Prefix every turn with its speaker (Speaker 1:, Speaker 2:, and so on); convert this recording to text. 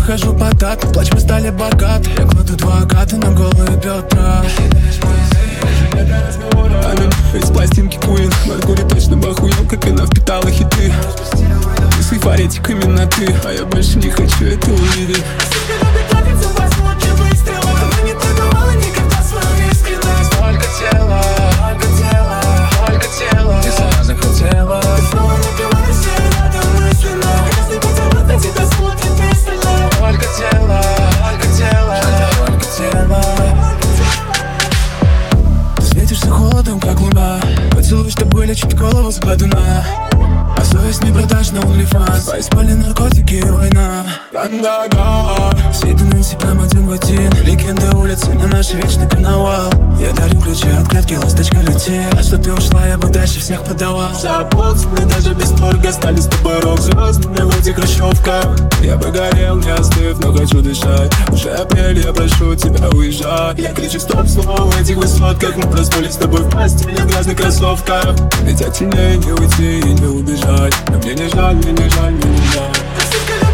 Speaker 1: хожу по такт, плачь, мы стали богаты. Я кладу 2 агаты на голые бедра.
Speaker 2: Из пластинки Queen Меркурий точно бы охуел, как она впитала хиты. Ты с эйфоретик именно ты, а я больше не хочу это увидеть.
Speaker 1: Только тело, только тело, только тело. Ты сама захотела. Ты снова напиваешься рядом мысленно. Если поцелуй на тебя смотрит пристально. Только тело, только тело, только тело. Ты светишься холодом, как луна. Поцелуй, что были чуть голову с гладуна. А совесть не продашь на OnlyFans. Поиспали наркотики и война. Рандага. Все это на прям один в один. Легенды улицы на наш вечный карнавал. Я дарю ключи от клетки, ласточка лети. А что ты ушла, я бы дальше всех подавал.
Speaker 2: Забудь, мы даже без торга стали с тобой рок-звездами в этих хрущевках. Я бы горел, не остыв, но хочу дышать. Уже апрель, я прошу тебя, уезжай. Я кричу стоп снова в этих высотках. Мы проснулись с тобой в постели в грязных кроссовках. Ведь от теней не уйти и не убежать. Но мне не жаль, мне не жаль, мне не жаль.